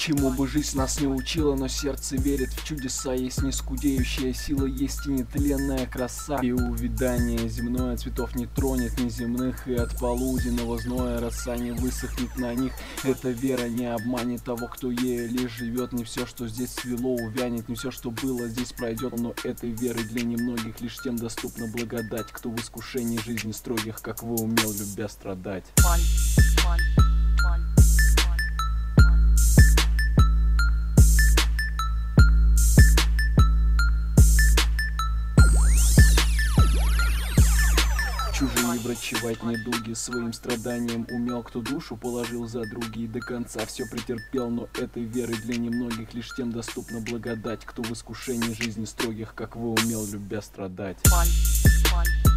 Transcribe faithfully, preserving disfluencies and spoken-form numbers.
Чему бы жизнь нас не учила, но сердце верит в чудеса. Есть нескудеющая сила, есть и нетленная краса. И увядание земное цветов не тронет неземных, и от полуденного зноя роса не высохнет на них. Эта вера не обманет того, кто ею лишь живет. Не все, что здесь свело, увянет, не все, что было здесь пройдет. Но этой веры для немногих лишь тем доступна благодать, кто в искушении жизни строгих, как вы, умел, любя страдать. Чужие врачевать недуги своим страданием умел, кто душу положил за другие, до конца все претерпел. Но этой веры для немногих лишь тем доступна благодать, кто в искушении жизни строгих, как вы, умел, любя страдать.